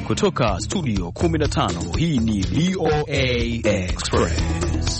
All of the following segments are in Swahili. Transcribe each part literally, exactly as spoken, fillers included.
Kutoka studio kumi na tano, hii ni V O A Express.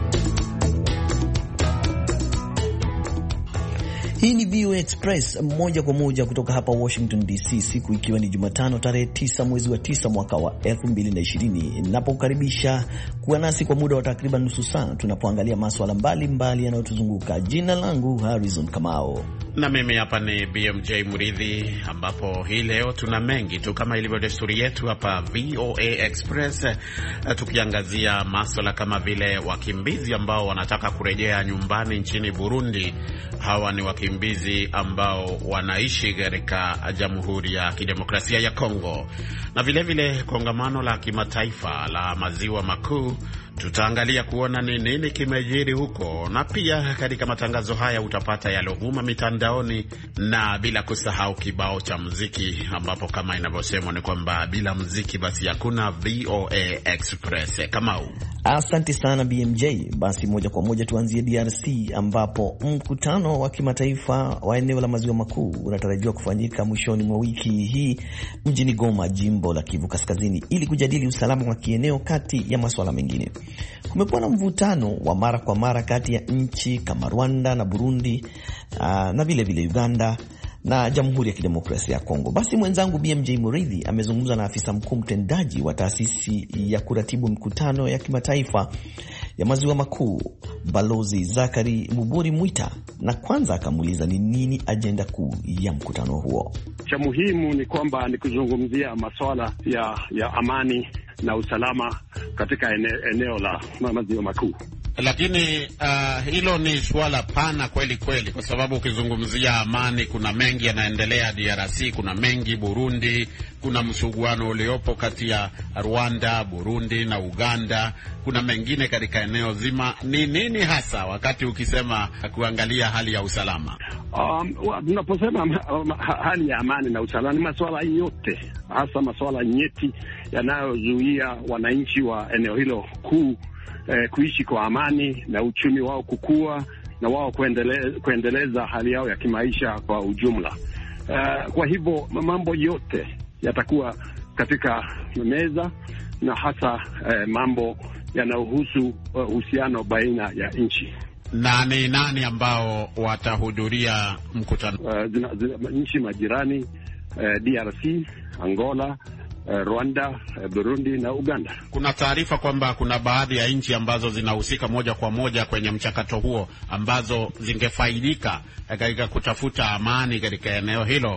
Hii ni V O A Express moja kwa moja kutoka hapa Washington D C, siku ikiwa ni Jumatano tarehe tisa mwezi wa tisa mwaka wa elfu mbili na ishirini. Ninapokukaribisha kuwa nasi kwa muda wa takriban nusu saa tunapoangalia masuala mbalimbali yanayotuzunguka. Jina langu Harrison Kamau. Na mimi hapa ni B M J Muridhi, ambapo hii leo tuna mengi tu kama ilivyo desturi yetu hapa V O A Express, tukiangazia masuala kama vile wakimbizi ambao wanataka kurejea nyumbani nchini Burundi. Hawa ni wakimbizi ambao wanaishi katika Jamhuri ya Kidemokrasia ya Kongo. Na vile vile kongamano la kimataifa la maziwa makuu, tutaangalia kuona ni nini kimejiri huko, na pia katika matangazo haya utapata yalovuma mitandaoni, na bila kusahau kibao cha muziki, ambapo kama inavyosemwa ni kwamba bila muziki basi hakuna V O A Express. Kamau. Asante sana B M J. Basi moja kwa moja tuanzie D R C, ambapo mkutano wa kimataifa wa eneo la maziwa makuu unatarajiwa kufanyika mwishoni mwa wiki hii mjini Goma, jimbo la Kivu Kaskazini, ili kujadili usalama wa kieneo kati ya masuala mengine. Kumekuwa na mvutano wa mara kwa mara kati ya nchi kama Rwanda na Burundi, aa, na vile vile Uganda na Jamhuri ya Kidemokrasia ya Kongo. Basi mwenzangu B M J Muridhi amezungumza na afisa mkuu mtendaji wa taasisi ya kuratibu mkutano ya kimataifa ya maziwa makuu, Balozi Zakari Muburi Mwita, na kwanza akamuuliza ni nini ajenda kuu ya mkutano huo. Cha muhimu ni kwamba ni kuzungumzia masuala ya, ya amani na usalama katika ene, eneo la maziwa makuu. Lakini uh, hilo ni swala pana kweli kweli, kwa sababu ukizungumzia amani kuna mengi yanaendelea D R C, kuna mengi Burundi, kuna msuguano uliopo kati ya Rwanda, Burundi na Uganda, kuna mengine katika eneo zima. Ni nini hasa wakati ukisema kuangalia hali ya usalama? Um, tunaposema um, hali ya amani na usalama ni masuala yote, hasa masuala nyeti yanayozuia wananchi wa eneo hilo kuu Eh, kuishi kwa amani na uchumi wao kukua na wao kuendele, kuendeleza hali yao ya kimaisha kwa ujumla. Eh, kwa hivyo mambo yote yatakuwa katika meza, na hasa eh, mambo yanayohusu uhusiano uh, baina ya nchi. Na ni nani ambao watahudhuria mkutano? Uh, zina, zina, nchi majirani, uh, D R C, Angola, Rwanda, Burundi na Uganda. Kuna taarifa kwamba kuna baadhi ya nchi ambazo zinahusika moja kwa moja kwenye mchakato huo, ambazo zingefaidika katika kutafuta amani katika eneo hilo,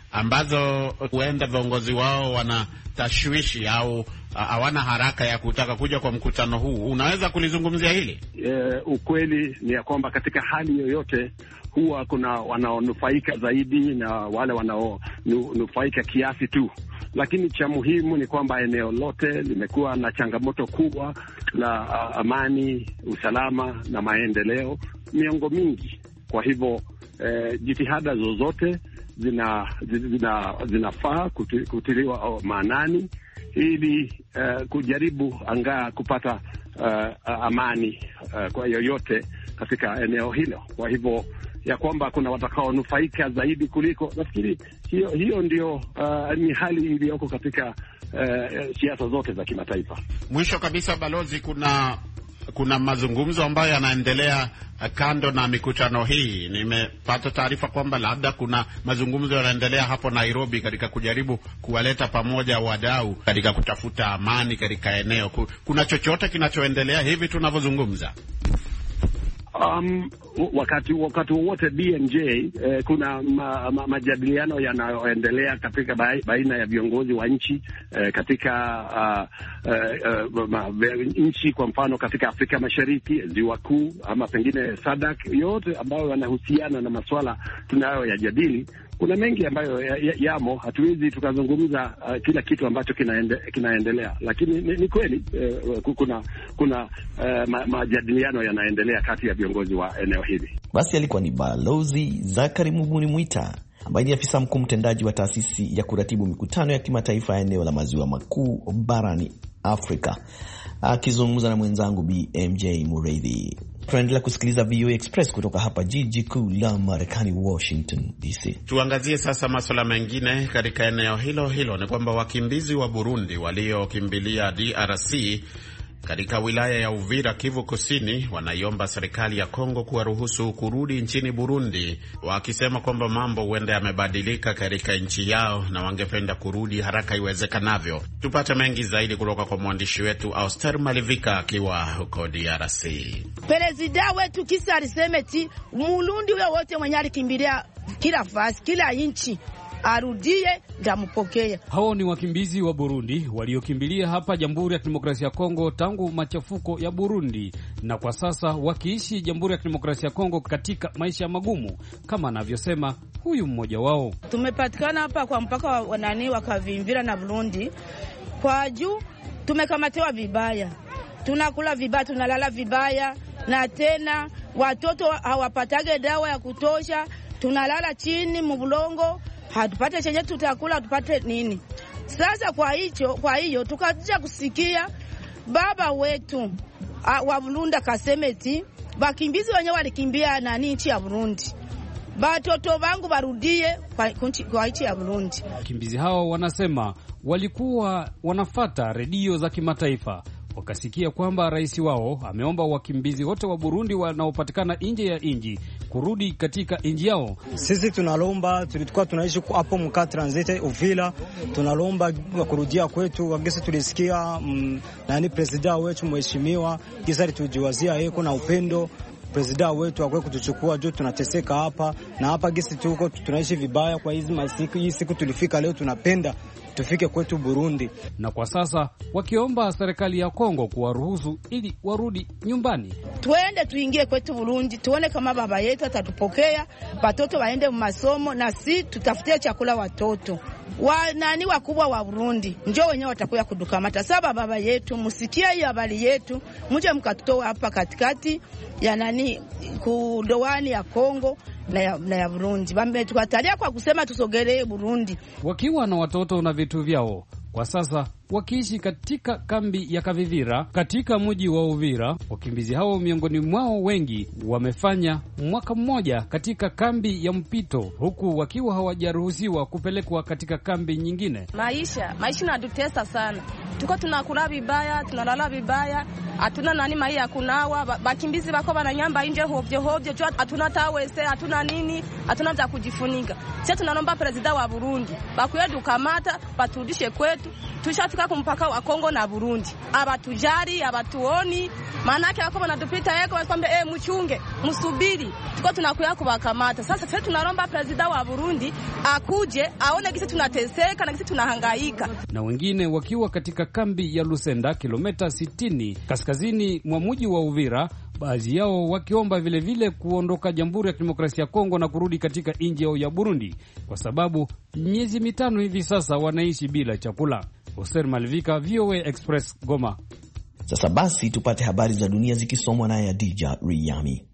ambazo huenda viongozi wao wana tashwishi au hawana haraka ya kutaka kuja kwa mkutano huu. Unaweza kulizungumzia hili? E, ukweli ni ya kwamba katika hali yoyote huwa kuna wanaonufaika zaidi na wale wanaonufaika kiasi tu, lakini cha muhimu ni kwamba eneo lote limekuwa na changamoto kubwa la uh, amani, usalama na maendeleo miongo mingi. Kwa hivyo eh, jitihada zozote zina zina zinafaa kutiliwa maanani ili uh, kujaribu angaa kupata uh, amani uh, kwa yoyote katika eneo hilo. Kwa hivyo ya kwamba kuna watakaonufaika zaidi kuliko, nafikiri hiyo hiyo ndio uh, ni hali iliyoko katika uh, siasa zote za kimataifa. Mwisho kabisa, balozi, kuna kuna mazungumzo ambayo yanaendelea kando na mikutano hii. Nimepata taarifa kwamba labda kuna mazungumzo yanaendelea hapo Nairobi katika kujaribu kuwaleta pamoja wadau katika kutafuta amani katika eneo. Kuna chochote kinachoendelea hivi tunavyozungumza? Um, wakati wakati wowote B M J, eh, kuna ma, ma, majadiliano yanayoendelea katika baina ya viongozi wa nchi eh, katika uh, uh, ma, nchi kwa mfano katika Afrika Mashariki, Ziwa Kuu ama pengine SADC, yote ambayo yanahusiana na masuala tunayoyajadili. Kuna mengi ambayo yamo, ya hatuwezi tukazungumza uh, kila kitu ambacho kinaende, kinaendelea, lakini ni, ni kweli uh, kuna kuna uh, ma, majadiliano yanaendelea kati ya viongozi wa eneo hili. Basi alikuwa ni Balozi Zakari Muburi Mwita, ambaye ni afisa mkuu mtendaji wa taasisi ya kuratibu mikutano ya kimataifa ya eneo la maziwa makuu barani Afrika, akizungumza na mwenzangu B M J Muridhi. Tunaendelea kusikiliza V O A Express kutoka hapa jiji kuu la Marekani, Washington D C. Tuangazie sasa masuala mengine katika eneo hilo hilo. Ni kwamba wakimbizi wa Burundi waliokimbilia D R C katika wilaya ya Uvira, Kivu Kusini, wanaiomba serikali ya Kongo kuwaruhusu kurudi nchini Burundi, wakisema kwamba mambo huenda yamebadilika katika nchi yao na wangependa kurudi haraka iwezekanavyo. Tupate mengi zaidi kutoka kwa mwandishi wetu Auster Malivika akiwa huko D R C. Prezida wetu kisa alisemeti Mulundi huyo wote mwenye alikimbilia kila fasi, kila nchi arudie ndampokea. Hao ni wakimbizi wa Burundi waliokimbilia hapa Jamhuri ya Kidemokrasia ya Kongo tangu machafuko ya Burundi, na kwa sasa wakiishi Jamhuri ya Kidemokrasia ya Kongo katika maisha magumu, kama anavyosema huyu mmoja wao. Tumepatikana hapa kwa mpaka wa nani wakavimvira na Burundi. Kwa juu tumekamatewa vibaya. Tunakula vibaya, tunalala vibaya, na tena watoto hawapatage dawa ya kutosha. Tunalala chini mbulongo, hatupate chenye tutakula, hatupate nini. Sasa kwa hicho, kwa hiyo tukaja kusikia baba wetu wa Burundi kasemeti bakimbizi wenyewe walikimbia nani nchi ya Burundi, batoto bangu barudie kwa, kwa nchi ya Burundi. Wakimbizi hao wanasema walikuwa wanafata redio za kimataifa, wakasikia kwamba rais wao ameomba wakimbizi wote wa Burundi wanaopatikana nje ya inji kurudi katika inji yao. Sisi tunalomba, tulikuwa tunaishi hapo mka transit Uvira, tunalomba kurudia kwetu. Wagesi tulisikia mm, nani president wetu mheshimiwa Kisari tujiwazia yeko na upendo. President wetu akwe kutuchukua juu tunateseka hapa na hapa gesi tuko tunaishi vibaya kwa hizi masiku. Hii siku tulifika leo, tunapenda tufike kwetu Burundi. Na kwa sasa wakiomba serikali ya Kongo kuwaruhusu ili warudi nyumbani. Tuende tuingie kwetu Burundi, tuone kama baba yetu atatupokea, watoto waende masomo na si tutafutie chakula watoto. Wa nani wakubwa wa Burundi njoo wenyewe watakuya kudukamata. Sasa baba yetu msikie hiyo habari yetu, mje mkatutoa hapa katikati ya nani kudowani ya Kongo na ya, na ya Burundi. Wametukatalia kwa kusema tusogelee Burundi. Wakiwa na watoto na vitu vyao, kwa sasa wakiishi katika kambi ya Kavivira katika mji wa Uvira. Wakimbizi hao miongoni mwao wengi wamefanya mwaka mmoja katika kambi ya mpito, huku wakiwa hawajaruhusiwa kupelekwa katika kambi nyingine. Maisha, maisha yanatutesa sana. Tuko tunakula vibaya, tunalala vibaya, hatuna nani mai ya kunawa, bakimbizi bako bananyamba nje hovyo hovyo, hatuna tawese, hatuna nini, hatuna za kujifunika. Sisi tunaomba president wa Burundi bakuye dukamata, baturudishe kwetu. Tushafika kumpaka wa Kongo na Burundi. Abatujari, abatuoni, maana yake wako wanatupita yako wakwambia eh mchunge, msubiri. Tuko tunakuya kubakamata. Sasa sisi tunaomba president wa Burundi akuje aone kisi tunateseka na kisi tunahangaika. Na wengine wakiwa katika kambi ya Lusenda, kilomita sitini kaskazini mwa mji wa Uvira, baadhi yao wakiomba vile vile kuondoka Jamhuri ya Kidemokrasia ya Kongo na kurudi katika nchi yao ya Burundi, kwa sababu miezi mitano hivi sasa wanaishi bila chakula. Oster Malvika, V O A Express, Goma. Sasa basi tupate habari za dunia zikisomwa naye Adija Riyami.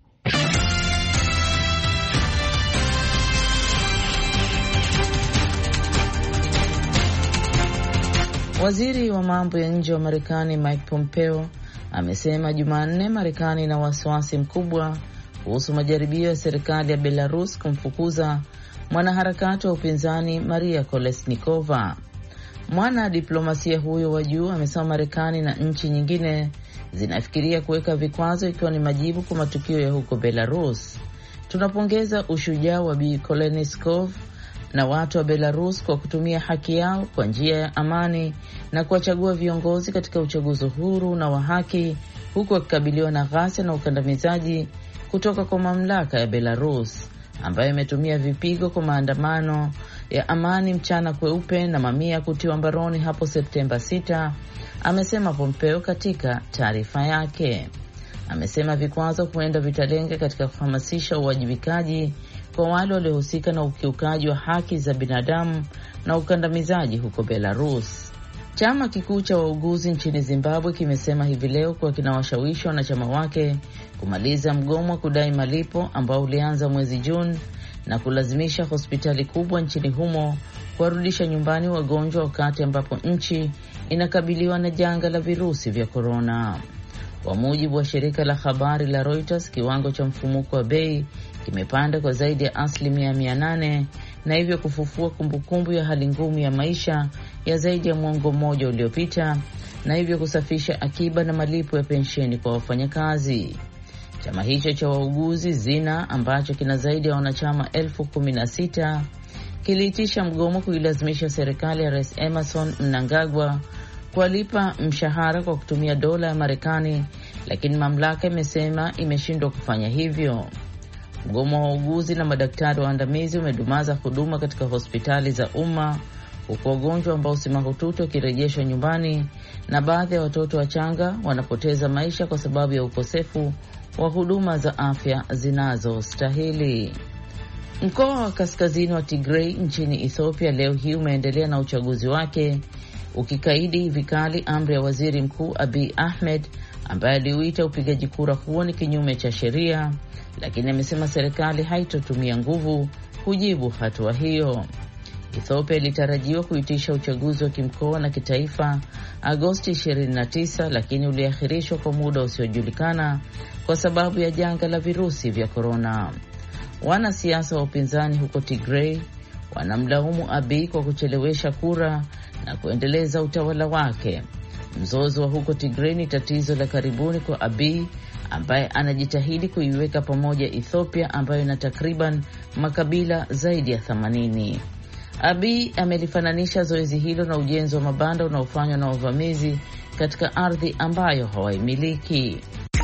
Waziri wa mambo ya nje wa Marekani Mike Pompeo amesema Jumanne Marekani ina wasiwasi mkubwa kuhusu majaribio ya serikali ya Belarus kumfukuza mwanaharakati wa upinzani Maria Kolesnikova. Mwana diplomasia huyo wa juu amesema Marekani na nchi nyingine zinafikiria kuweka vikwazo ikiwa ni majibu kwa matukio ya huko Belarus. Tunapongeza ushujaa wa Bi Kolesnikov na watu wa Belarus kwa kutumia haki yao kwa njia ya amani na kuwachagua viongozi katika uchaguzi huru na wa haki, huku wakikabiliwa na ghasia na ukandamizaji kutoka kwa mamlaka ya Belarus ambayo imetumia vipigo kwa maandamano ya amani mchana kweupe na mamia kutiwa mbaroni hapo Septemba sita, amesema Pompeo katika taarifa yake. Amesema vikwazo huenda vitalenga katika kuhamasisha uwajibikaji kwa wale waliohusika na ukiukaji wa haki za binadamu na ukandamizaji huko Belarus. Chama kikuu cha wauguzi nchini Zimbabwe kimesema hivi leo kuwa kinawashawishi wanachama wake kumaliza mgomo wa kudai malipo ambao ulianza mwezi Juni na kulazimisha hospitali kubwa nchini humo kuwarudisha nyumbani wagonjwa wakati ambapo nchi inakabiliwa na janga la virusi vya korona. Kwa mujibu wa shirika la habari la Reuters, kiwango cha mfumuko wa bei kimepanda kwa zaidi ya asilimia mia nane na hivyo kufufua kumbukumbu ya hali ngumu ya maisha ya zaidi ya mwongo mmoja uliopita, na hivyo kusafisha akiba na malipo ya pensheni kwa wafanyakazi. Chama hicho cha wauguzi Zina, ambacho kina zaidi ya wanachama elfu kumi na sita, kiliitisha mgomo kuilazimisha serikali ya Rais Emerson Mnangagwa kuwalipa mshahara kwa kutumia dola ya Marekani, lakini mamlaka imesema imeshindwa kufanya hivyo. Mgomo wa wauguzi na madaktari waandamizi umedumaza huduma katika hospitali za umma, huku wagonjwa ambao si mahututi wakirejeshwa nyumbani na baadhi ya watoto wachanga wanapoteza maisha kwa sababu ya ukosefu wa huduma za afya zinazostahili. Mkoa wa kaskazini wa Tigray nchini Ethiopia leo hii umeendelea na uchaguzi wake, ukikaidi vikali amri ya waziri mkuu Abiy Ahmed ambaye aliuita upigaji kura huo ni kinyume cha sheria, lakini amesema serikali haitotumia nguvu kujibu hatua hiyo. Ethiopia ilitarajiwa kuitisha uchaguzi wa kimkoa na kitaifa Agosti ishirini na tisa, lakini uliahirishwa kwa muda usiojulikana kwa sababu ya janga la virusi vya korona. Wanasiasa wa upinzani huko Tigray wanamlaumu Abiy kwa kuchelewesha kura na kuendeleza utawala wake. Mzozo wa huko Tigray ni tatizo la karibuni kwa Abiy ambaye anajitahidi kuiweka pamoja Ethiopia ambayo ina takriban makabila zaidi ya themanini. Abiy amelifananisha zoezi hilo na ujenzi wa mabanda unaofanywa na wavamizi katika ardhi ambayo hawaimiliki.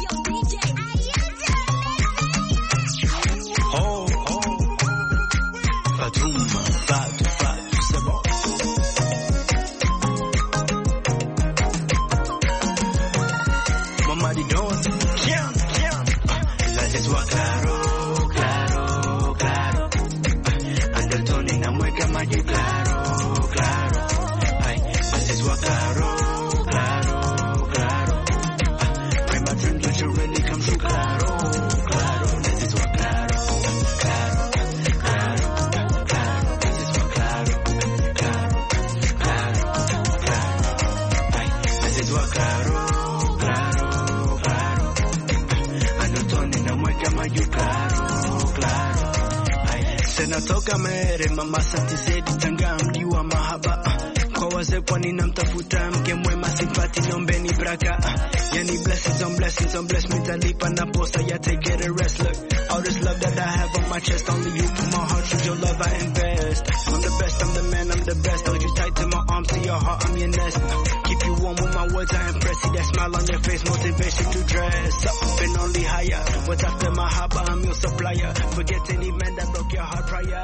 Senatoka mere mama santi zedi tanga mdi wa mahaba. Kwa wazee kwa nina mtafuta mke mwema simpati nombeni braka. Yani blessings on blessings on bless me talipa na posta ya take get a rest. Look, all this love that I have on my chest, only you put my heart through your love I invest. I'm the best, I'm the man, I'm the best. Hold you tight to my arms, to your heart, I'm your nest. Keep you warm with my words, I impress. See that smile on your face, motivation to dress up and only higher. What's after my haba, I'm your supplier. Forget any man that broke your heart prior.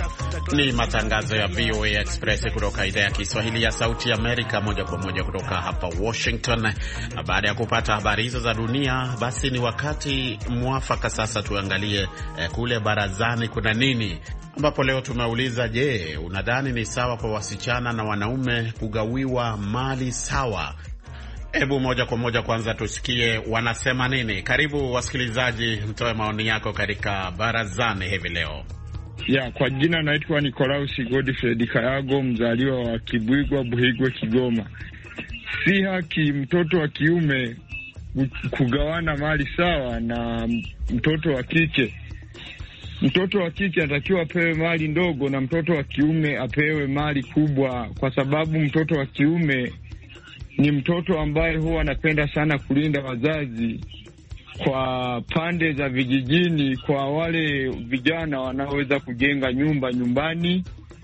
Ni matangazo ya V O A Express kutoka idhaa ya Kiswahili ya Sauti Amerika, moja kwa moja kutoka hapa Washington. Na baada ya kupata habari hizo za dunia, basi ni wakati mwafaka sasa tuangalie eh, kule barazani kuna nini, ambapo leo tumeuliza, je, unadhani ni sawa kwa wasichana na wanaume kugawiwa mali sawa? Hebu moja kwa moja kwanza tusikie wanasema nini. Karibu wasikilizaji, mtoe maoni yako katika barazani hivi leo. Ya, kwa jina naitwa Nikolaus Godfrey Kayago, mzaliwa wa Kibwigwa, Buhigwe, Kigoma. Si haki mtoto wa kiume kugawana mali sawa na mtoto wa kike. Mtoto wa kike anatakiwa apewe mali ndogo na mtoto wa kiume apewe mali kubwa, kwa sababu mtoto wa kiume ni mtoto ambaye huwa anapenda sana kulinda wazazi. Kwa pande za vijijini, kwa wale vijana wanaoweza kujenga nyumba nyumbani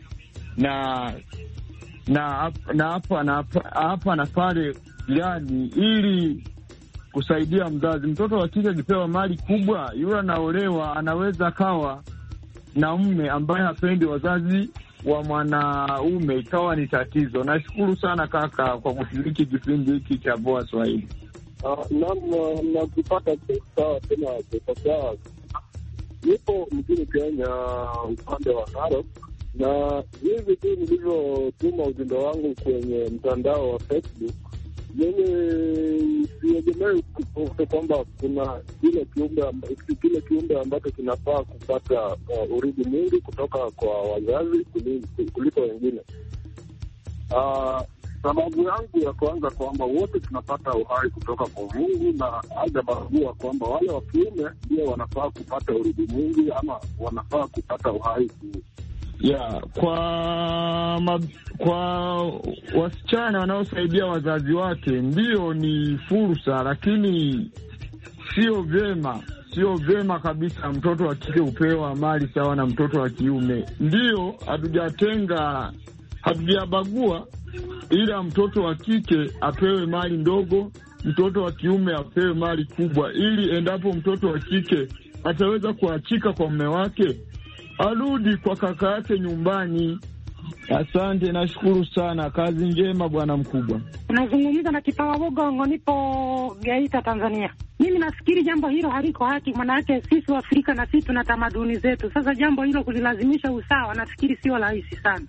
na na na hapa na hapa na pale yani, ili kusaidia mzazi. Mtoto wa kike akipewa mali kubwa, yule anaolewa anaweza kawa na mume ambaye hapendi wazazi wa mwanaume, ikawa ni tatizo. Nashukuru sana kaka kwa kushiriki kipindi hiki cha Voa Swahili. Uh, na nakupata sawa tena kwa sawa. Nipo mjini Kenya upande wa Narok, na hivi tu nilivyotuma ujumbe wangu kwenye mtandao wa Facebook, mimi siegemei kutoka kwamba kuna kile kiumbe kile kiumbe ambacho kinafaa kupata uh, urithi mwingi kutoka kwa wazazi kuliko wengine. Uh, Sababu yangu ya kwanza kwamba wote tunapata uhai kutoka kwa Mungu, na hajabagua kwamba wale wa kiume ndio wanafaa kupata urithi mwingi ama wanafaa kupata uhai ku ya kwa ma, kwa wasichana wanaosaidia wazazi wake ndio ni fursa, lakini sio vyema, sio vyema kabisa mtoto wa kike upewa mali sawa na mtoto wa kiume. Ndio hatujatenga, hatujabagua, ila mtoto wa kike apewe mali ndogo, mtoto wa kiume apewe mali kubwa, ili endapo mtoto wa kike ataweza kuachika kwa mume wake arudi kwa kaka yake nyumbani. Asante, nashukuru sana. Kazi njema bwana mkubwa. Unazungumza na Kipawa Bogongo, nipo Geita, Tanzania. Mimi nafikiri jambo hilo haliko haki, manake sisi wa Afrika na sisi tuna tamaduni zetu. Sasa jambo hilo kulilazimisha usawa, nafikiri sio rahisi sana.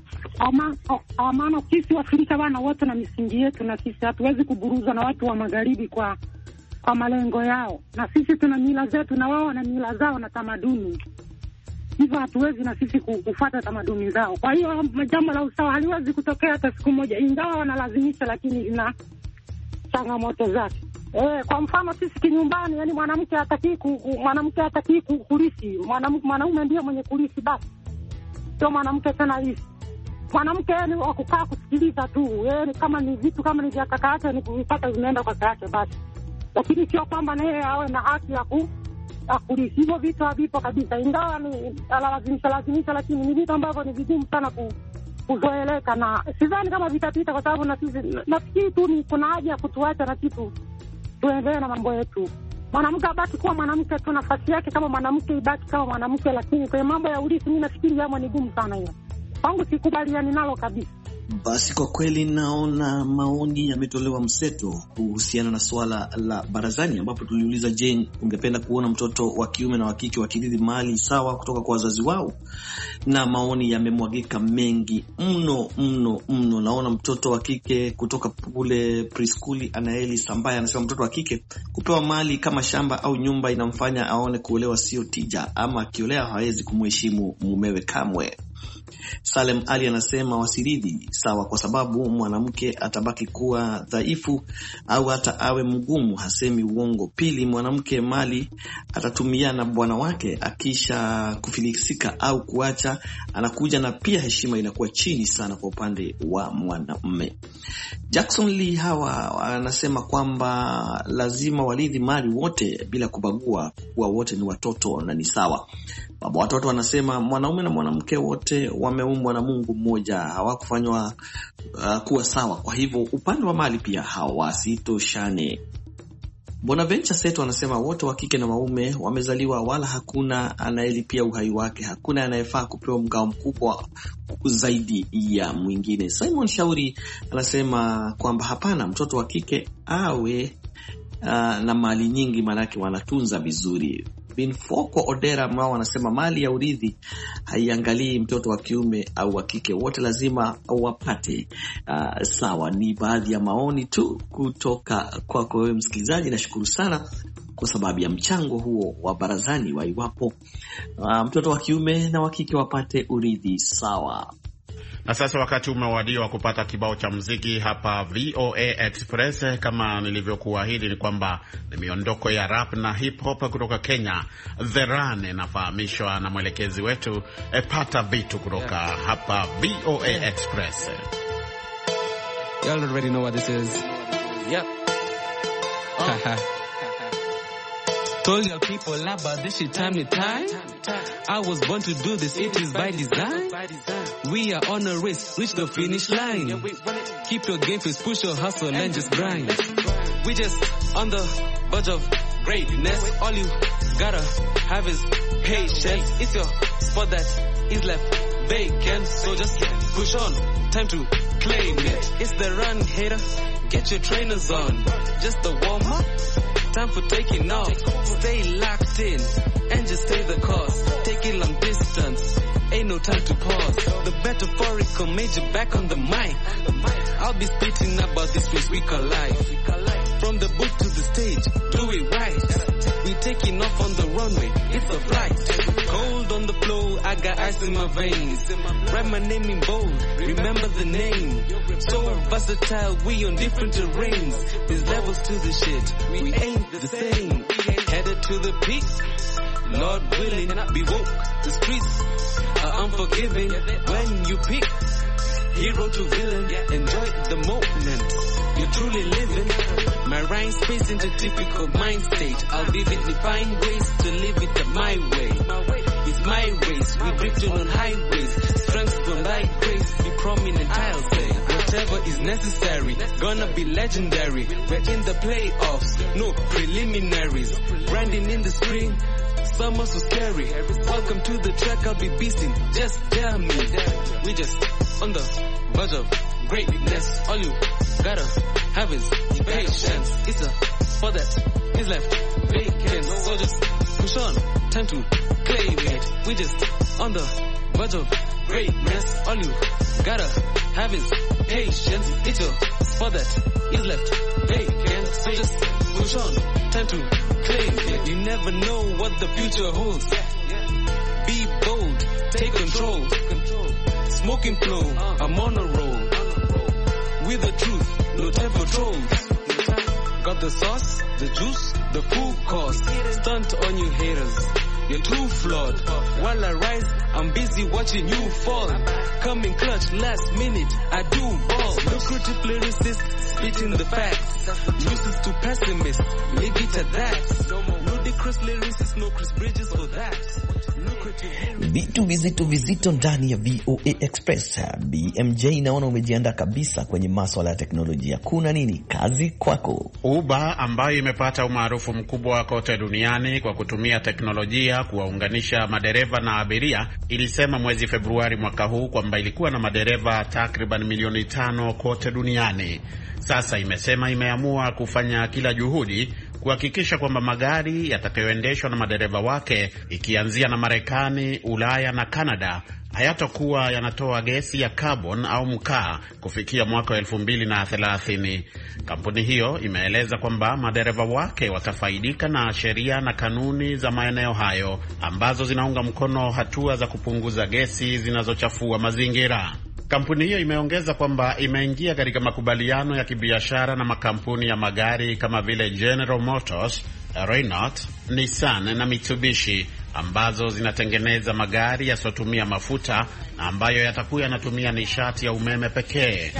Kwa maana sisi wa Afrika bana wote na misingi yetu, na sisi hatuwezi kuburuzwa na watu wa magharibi kwa kwa malengo yao. Na sisi tuna mila zetu na wao na mila zao na tamaduni. Hivyo hatuwezi na sisi kufuata tamaduni zao. Kwa hiyo jambo la usawa haliwezi kutokea hata siku moja, ingawa wanalazimisha, lakini ina changamoto zake. Eh, kwa mfano sisi kinyumbani, yani mwanamke hataki mwanamke hataki kulisi, mwanamke mwanaume ndiye mwenye kulisi basi. Sio mwanamke tena hivi. Mwanamke ni kukaa kusikiliza tu. Eh, kama ni vitu kama ni vya kaka yake ni kuvipata vimeenda kwa kaka yake basi. Lakini sio kwamba naye awe na haki ya ku kulisi. Hivyo vitu havipo kabisa. Ingawa ni alazimisha lazimisha, lakini ni vitu ambavyo ni vigumu sana ku kuzoeleka, na sidhani kama vitapita, kwa sababu na sisi nafikiri tu ni kuna haja ya kutuacha na kitu tuendelee na mambo yetu. Mwanamke abaki kuwa mwanamke tu, nafasi yake kama mwanamke ibaki kama mwanamke, lakini kwa mambo ya urithi mimi nafikiri jambo ni gumu sana hiyo. Kwangu sikubaliani nalo kabisa. Basi kwa kweli naona maoni yametolewa mseto kuhusiana na swala la barazani, ambapo tuliuliza, je, ungependa kuona mtoto wa kiume na wa kike wakirithi mali sawa kutoka kwa wazazi wao? Na maoni yamemwagika mengi mno mno mno. Naona mtoto wa kike kutoka kule preschool Anaeli Sambaya anasema mtoto wa kike kupewa mali kama shamba au nyumba inamfanya aone kuolewa sio tija, ama akiolea hawezi kumheshimu mumewe kamwe. Salem Ali anasema wasiridhi sawa, kwa sababu mwanamke atabaki kuwa dhaifu au hata awe mgumu, hasemi uongo. Pili, mwanamke mali atatumia na bwana wake, akisha kufilisika au kuacha anakuja, na pia heshima inakuwa chini sana kwa upande wa mwanamume. Jackson Lee Hawa anasema kwamba lazima warithi mali wote bila kubagua, kuwa wote ni watoto na ni sawa. Baba watoto anasema mwanaume na mwanamke wote wameumbwa na Mungu mmoja, hawakufanywa uh, kuwa sawa, kwa hivyo upande wa mali pia hawasitoshane. Bonaventure Seto anasema wote wa kike na waume wamezaliwa, wala hakuna anayelipia uhai wake, hakuna anayefaa kupewa mgao mkubwa zaidi ya mwingine. Simon Shauri anasema kwamba hapana, mtoto wa kike awe uh, na mali nyingi, manake wanatunza vizuri. Binfoko Odera Mao wanasema mali ya urithi haiangalii mtoto wa kiume au wa kike, wote lazima wapate uh, sawa. Ni baadhi ya maoni tu kutoka kwako wewe msikilizaji. Nashukuru sana kwa sababu ya mchango huo wa barazani wa iwapo uh, mtoto wa kiume na wa kike wapate urithi sawa. Na sasa wakati umewadia wa kupata kibao cha muziki hapa V O A Express. Kama nilivyokuahidi ni kwamba ni miondoko ya rap na hip hop kutoka Kenya. The Run inafahamishwa na mwelekezi wetu e, pata vitu kutoka hapa V O A Express. Y'all already know what this is. Yep. Oh. Told your people about this shit time to time. I was born to do this, it is by design. We are on a race, reach the finish line. Keep your game face, push your hustle and just grind. We just on the verge of greatness. All you gotta have is patience. It's your spot that is left vacant, so just push on, time to claim it. It's the run, hater, get your trainers on. Just the warm up, time for taking off. Stay locked in and just stay the course. Take it long distance, ain't no time to pause. The metaphorical major back on the mic. I'll be spitting about this week's week of life. From the booth to the stage, do it right. We taking off on the runway, it's a flight. Cold on the floor, I got ice in my veins. Write my name in bold, remember the name. So versatile, we on different terrains. There's levels to the shit, we ain't the same. Headed to the peak, Lord willing, be woke. The streets are unforgiving when you pick hero to villain. Enjoy the moment you're truly living. My rhyme space into typical mind state. I'll vividly find ways to live it my way. It's my race, we drifting on highways. Strength from thy grace, be prominent, I'll say. Whatever is necessary, gonna be legendary. We're in the playoffs, no preliminaries. Grinding in the spring, summer so scary. Welcome to the track, I'll be beasting, just dare me. We just on the verge of greatness. All you gotta have is patience. It's a for that is left vacant. So just push on, time to claim it. We just on the verge of greatness. All you gotta have is patience. It's a for that is left vacant. So just push on, time to claim it. You never know what the future holds. Be bold, take control. Smoking flow, I'm on a roll. With the truth, no time for trolls. Got the sauce, the juice, the full course. Stunt on you haters, you're too flawed. While I rise, I'm busy watching you fall. Coming clutch, last minute, I do ball. Lucrative lyricist, spitting the facts. Nuisance to pessimists, leave it at that. Ludicrous lyricist, no Chris Bridges for that. Vitu vizito vizito ndani ya V O A Express. B M J, naona umejiandaa kabisa kwenye masuala ya teknolojia. Kuna nini? Kazi kwako. Uber ambayo imepata umaarufu mkubwa kote duniani kwa kutumia teknolojia kuwaunganisha madereva na abiria, ilisema mwezi Februari mwaka huu kwamba ilikuwa na madereva takriban milioni tano kote duniani. Sasa imesema imeamua kufanya kila juhudi kuhakikisha kwamba magari yatakayoendeshwa na madereva wake, ikianzia na Marekani, Ulaya na Canada, hayatakuwa yanatoa gesi ya carbon au mkaa kufikia mwaka wa elfu mbili na thelathini. Kampuni hiyo imeeleza kwamba madereva wake watafaidika na sheria na kanuni za maeneo hayo ambazo zinaunga mkono hatua za kupunguza gesi zinazochafua mazingira. Kampuni hiyo imeongeza kwamba imeingia katika makubaliano ya kibiashara na makampuni ya magari kama vile General Motors, Renault, Nissan na Mitsubishi ambazo zinatengeneza magari yasiyotumia mafuta na ambayo yatakuwa yanatumia nishati ya umeme pekee.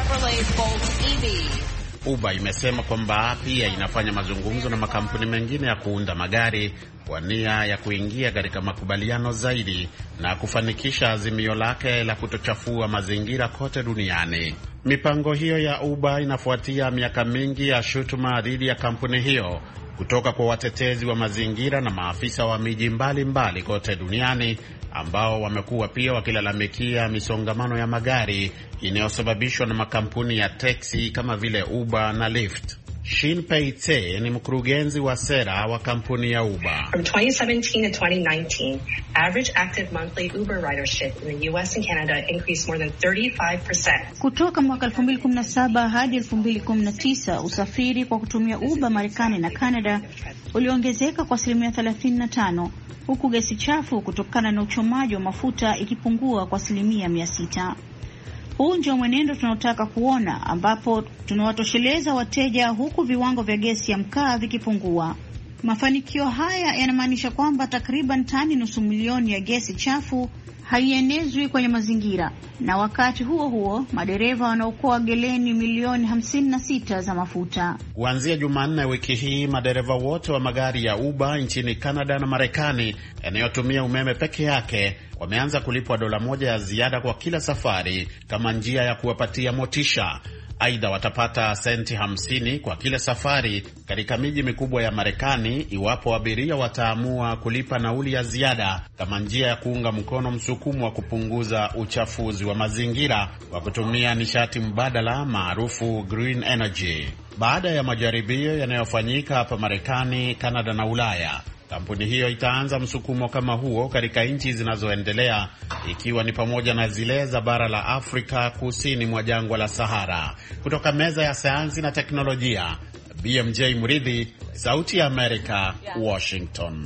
Uber imesema kwamba pia inafanya mazungumzo na makampuni mengine ya kuunda magari kwa nia ya kuingia katika makubaliano zaidi na kufanikisha azimio lake la kutochafua mazingira kote duniani. Mipango hiyo ya Uber inafuatia miaka mingi ya shutuma dhidi ya kampuni hiyo kutoka kwa watetezi wa mazingira na maafisa wa miji mbalimbali kote duniani ambao wamekuwa pia wakilalamikia misongamano ya magari inayosababishwa na makampuni ya teksi kama vile Uber na Lyft. Shin Pei-Tse ni mkurugenzi wa sera wa kampuni ya Uber. From twenty seventeen to twenty nineteen, average active monthly Uber ridership in the U S and Canada increased more than thirty-five percent. Kutoka mwaka elfu mbili kumi na saba hadi elfu mbili kumi na tisa, usafiri kwa kutumia Uber Marekani na Canada uliongezeka kwa asilimia thelathini na tano, huku gesi chafu kutokana na uchomaji wa mafuta ikipungua kwa asilimia mia sita. Huu ndio mwenendo tunaotaka kuona, ambapo tunawatosheleza wateja huku viwango vya gesi ya mkaa vikipungua. Mafanikio haya yanamaanisha kwamba takriban tani nusu milioni ya gesi chafu haienezwi kwenye mazingira, na wakati huo huo madereva wanaokoa geleni milioni hamsini na sita za mafuta. Kuanzia Jumanne wiki hii, madereva wote wa magari ya Uber nchini Canada na Marekani yanayotumia umeme peke yake wameanza kulipwa dola moja ya ziada kwa kila safari kama njia ya kuwapatia motisha. Aidha, watapata senti hamsini kwa kila safari katika miji mikubwa ya Marekani iwapo abiria wataamua kulipa nauli ya ziada kama njia ya kuunga mkono msukumo wa kupunguza uchafuzi wa mazingira kwa kutumia nishati mbadala maarufu green energy. Baada ya majaribio yanayofanyika hapa Marekani, Canada na Ulaya, kampuni hiyo itaanza msukumo kama huo katika nchi zinazoendelea, ikiwa ni pamoja na zile za bara la Afrika kusini mwa jangwa la Sahara. Kutoka meza ya sayansi na teknolojia, B M J Muridhi, Sauti ya Amerika, Washington.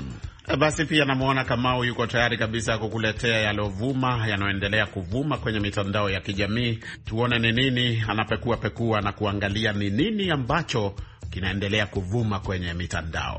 Basi pia namuona Kamau yuko tayari kabisa kukuletea yalovuma, yanayoendelea kuvuma kwenye mitandao ya kijamii. Tuone ni nini anapekua pekua na kuangalia ni nini ambacho kinaendelea kuvuma kwenye mitandao.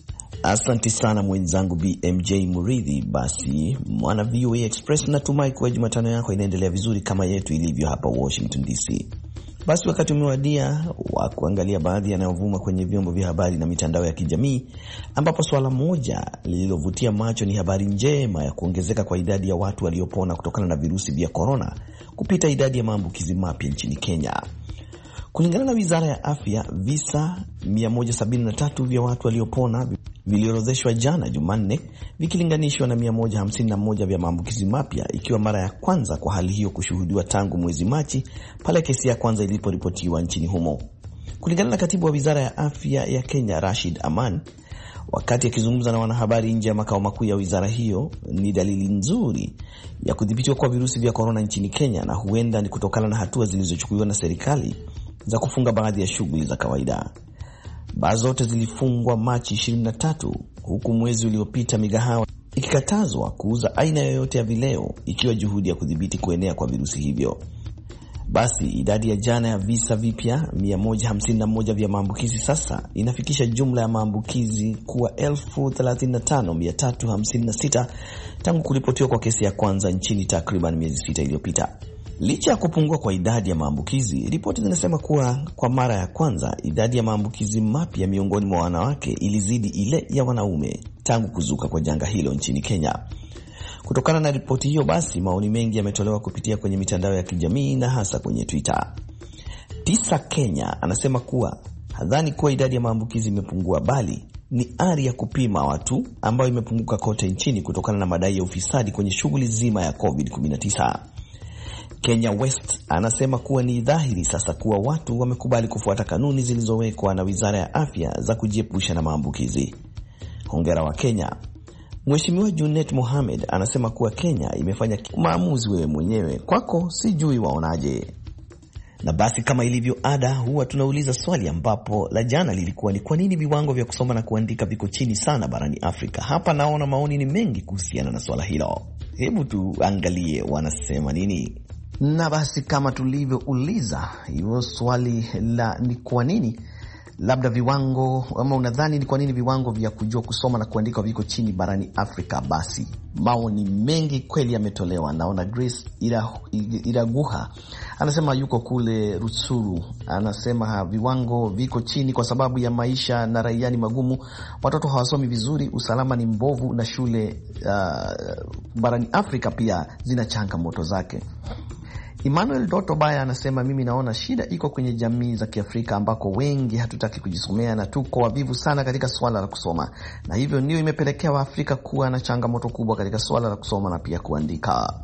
Asante sana mwenzangu B M J Muridhi. Basi mwana V O A Express, natumai kwa Jumatano yako inaendelea vizuri kama yetu ilivyo hapa Washington D C. Basi wakati umewadia wa kuangalia baadhi yanayovuma kwenye vyombo vya habari na mitandao ya kijamii, ambapo swala moja lililovutia macho ni habari njema ya kuongezeka kwa idadi ya watu waliopona kutokana na virusi vya korona kupita idadi ya maambukizi mapya nchini Kenya. Kulingana na Wizara ya Afya, visa mia moja sabini na tatu vya watu waliopona viliorodheshwa jana Jumanne, vikilinganishwa na mia moja hamsini na moja vya maambukizi mapya, ikiwa mara ya kwanza kwa hali hiyo kushuhudiwa tangu mwezi Machi pale kesi ya kwanza iliporipotiwa nchini humo. Kulingana na katibu wa Wizara ya Afya ya Kenya, Rashid Aman, wakati akizungumza na wanahabari nje ya makao makuu ya wizara hiyo, ni dalili nzuri ya kudhibitiwa kwa virusi vya korona nchini Kenya, na huenda ni kutokana na hatua zilizochukuliwa na serikali za kufunga baadhi ya shughuli za kawaida. Baa zote zilifungwa Machi ishirini na tatu, huku mwezi uliopita migahawa ikikatazwa kuuza aina yoyote ya vileo, ikiwa juhudi ya kudhibiti kuenea kwa virusi hivyo. Basi idadi ya jana ya visa vipya mia moja hamsini na moja vya maambukizi sasa inafikisha jumla ya maambukizi kuwa elfu thelathini na tano mia tatu hamsini na sita tangu kuripotiwa kwa kesi ya kwanza nchini takriban miezi sita iliyopita. Licha ya kupungua kwa idadi ya maambukizi, ripoti zinasema kuwa kwa mara ya kwanza idadi ya maambukizi mapya miongoni mwa wanawake ilizidi ile ya wanaume tangu kuzuka kwa janga hilo nchini Kenya. Kutokana na ripoti hiyo, basi maoni mengi yametolewa kupitia kwenye mitandao ya kijamii na hasa kwenye Twitter. Tisa Kenya anasema kuwa hadhani kuwa idadi ya maambukizi imepungua, bali ni ari ya kupima watu ambayo imepunguka kote nchini kutokana na madai ya ufisadi kwenye shughuli zima ya covid kumi na tisa. Kenya West anasema kuwa ni dhahiri sasa kuwa watu wamekubali kufuata kanuni zilizowekwa na Wizara ya Afya za kujiepusha na maambukizi. Hongera wa Kenya. Mheshimiwa Junet Mohamed anasema kuwa Kenya imefanya maamuzi wewe mwenyewe, kwako sijui waonaje. Na basi kama ilivyo ada, huwa tunauliza swali ambapo la jana lilikuwa ni kwa nini viwango vya kusoma na kuandika viko chini sana barani Afrika. Hapa naona maoni ni mengi kuhusiana na swala hilo. Hebu tuangalie wanasema nini. Na basi kama tulivyouliza hivyo swali la ni kwa nini labda viwango, ama unadhani ni kwa nini viwango vya kujua kusoma na kuandika viko chini barani Afrika, basi maoni mengi kweli yametolewa. Naona Grace Iraguha anasema yuko kule Rutsuru, anasema viwango viko chini kwa sababu ya maisha na raia ni magumu, watoto hawasomi vizuri, usalama ni mbovu, na shule uh, barani Afrika pia zina changamoto zake. Emmanuel Doto Baya anasema mimi naona shida iko kwenye jamii za Kiafrika ambako wengi hatutaki kujisomea na tuko wavivu sana katika swala la kusoma, na hivyo ndio imepelekea Waafrika kuwa na changamoto kubwa katika swala la kusoma na pia kuandika.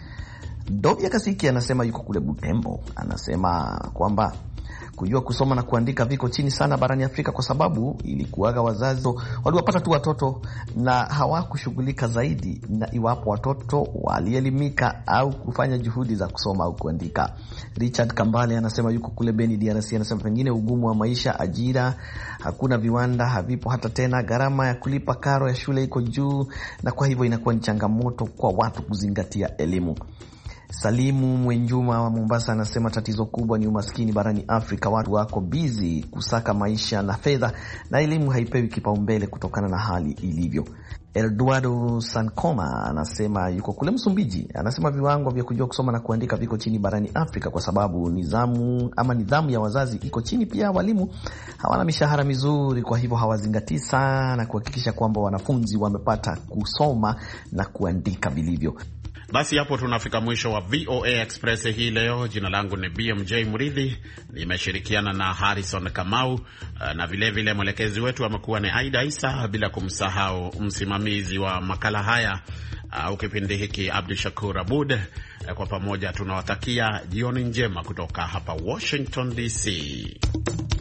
Dobia Kasiki anasema yuko kule Butembo, anasema kwamba kujua kusoma na kuandika viko chini sana barani Afrika kwa sababu ilikuwaga wazazi waliwapata tu watoto na hawakushughulika zaidi na iwapo watoto walielimika au kufanya juhudi za kusoma au kuandika. Richard Kambale anasema yuko kule Beni D R C, anasema pengine ugumu wa maisha, ajira hakuna, viwanda havipo hata tena, gharama ya kulipa karo ya shule iko juu, na kwa hivyo inakuwa ni changamoto kwa watu kuzingatia elimu. Salimu Mwenjuma wa Mombasa anasema tatizo kubwa ni umaskini barani Afrika, watu wako busy kusaka maisha na fedha na elimu haipewi kipaumbele kutokana na hali ilivyo. Eduardo Sankoma anasema yuko kule Msumbiji, anasema viwango vya kujua kusoma na kuandika viko chini barani Afrika kwa sababu nidhamu ama nidhamu ya wazazi iko chini, pia walimu hawana mishahara mizuri, kwa hivyo hawazingatii sana kuhakikisha kwamba wanafunzi wamepata kusoma na kuandika vilivyo. Basi hapo tunafika mwisho wa V O A Express hii leo. Jina langu ni B M J Muridhi, nimeshirikiana na Harrison Kamau, na vile vile mwelekezi wetu amekuwa ni Aida Isa, bila kumsahau msimamizi wa makala haya au kipindi hiki Abdul Shakur Abud. Kwa pamoja tunawatakia jioni njema kutoka hapa Washington D C.